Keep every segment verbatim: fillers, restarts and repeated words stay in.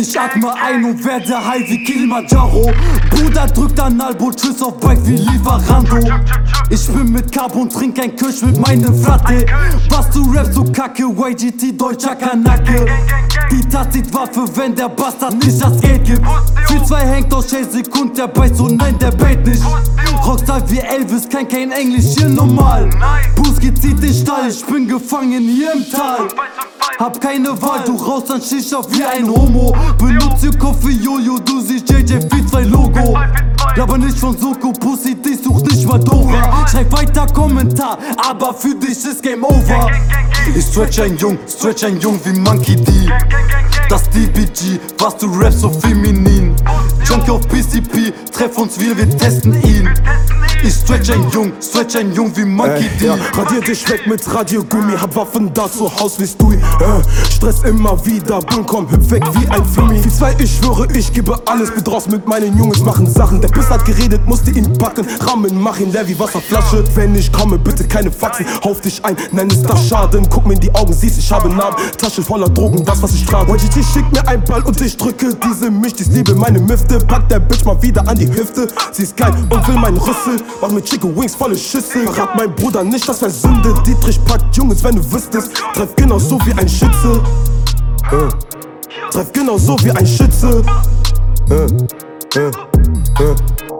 Ich atme ein und werde high wie Kilimanjaro. Bruder drückt an Albo, tschüss auf Bike wie Lieferando. Ich bin mit Carb und trink ein Kirsch mit meinem Fratte. Was du rappst, so kacke, Y G T, deutscher Kanake. Die Tat sieht Waffe, wenn der Bastard nicht das Geld gibt. vier zwei hängt aus Chelsea und der beißt so nein, der bellt nicht. Rockstar wie Elvis, kann kein Englisch, hier normal. Buski zieht den Stall, ich bin gefangen hier im Tal. Hab keine Wahl, du raus an Shisha wie ein Homo. Benutze Koffe Jojo, du siehst J J vier zwei Logo. Aber nicht von Soko, Pussy, dich sucht nicht mal Dora. Schreib weiter Kommentar, aber für dich ist Game Over. Ich stretch ein Jung, stretch ein Jung wie Monkey D. Das D B G, was du rappst so feminin. Junkie auf P C P, treff uns wieder, wir testen ihn. Ich stretch ein Jung, stretch ein Jung wie Monkey D. Ja, radier dich weg mit Radiogummi, hab Waffen da zu Haus wie Stewie. äh, Stress immer wieder, Boom, komm, hüpf weg wie ein Flummi. vier zwei, ich schwöre, ich gebe alles, bin draus mit meinen Jungs, machen Sachen. Der Piss hat geredet, musste ihn packen, rammen, mach ihn leer wie Wasserflasche. Wenn ich komme, bitte keine Faxen, hauf dich ein, nenn es das Schaden. Guck mir in die Augen, siehst, ich habe Narben, Tasche voller Drogen, das was ich trage. Y G T schickt mir ein Ball und ich drücke diese Misch, dies liebe meine Müfte. Pack der Bitch mal wieder an die Hüfte, sie ist geil und will meinen Rüssel. Mach mit Chicken Wings volle Schüssel, verrat mein Bruder nicht, das wär Sünde. Dietrich packt Jungs, wenn du wüsstest, treff genau so wie ein Schütze. äh. Treff genau so wie ein Schütze. äh. Äh. Äh.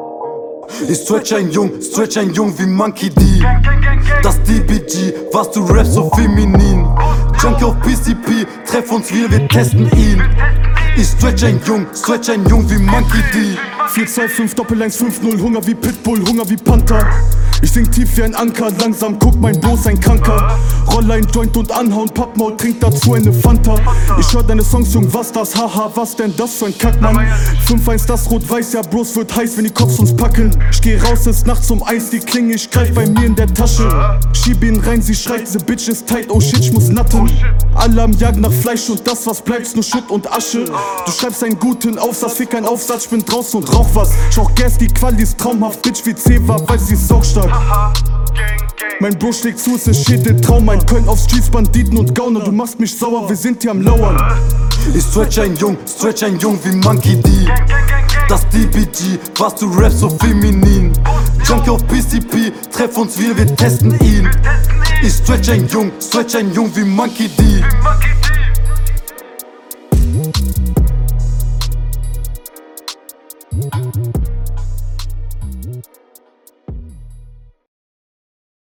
Ich stretch ein Jung, stretch ein Jung wie Monkey D. Das D B G, was du rappst so feminin. Junkie auf P C P, treff uns wieder, wir testen ihn. Ich stretch ein Jung, stretch ein Jung wie Monkey D. vier zwei fünf Doppel eins fünf null, Hunger wie Pitbull, Hunger wie Panther. Ich sing tief wie ein Anker, langsam guck mein Bros ein Kranker. Roll ein Joint und anhauen, Pappmaul, trink dazu eine Fanta. Ich hör deine Songs, Jung, was das, haha, was denn das für ein Kackmann. fünf eins das Rot-Weiß, ja Bros wird heiß, wenn die Cops uns packen. Ich geh raus, ist nachts um Eis, die Klinge, ich greif bei mir in der Tasche. Schieb ihn rein, sie schreit, diese Bitch ist tight, oh shit, ich muss natten. Alle am Jagen nach Fleisch und das, was bleibt, ist nur Schutt und Asche. Du schreibst einen guten Aufsatz, fick einen Aufsatz, ich bin draußen und rauch was. Ich rauch Gas, die Quali ist traumhaft, Bitch wie Ceva, weil sie ist saustark. Mein Bro schlägt zu, es ist Schädel, Traum, mein Köln auf Streets, Banditen und Gauner. Du machst mich sauer, wir sind hier am Lauern. Ich stretch ein Jung, stretch ein Jung wie Monkey D. Das D B G, was du rappst so feminin. Junkie auf P C P, treff uns wieder, wir testen ihn. Ich stretch ein Jung, stretch ein Jung wie Monkey D.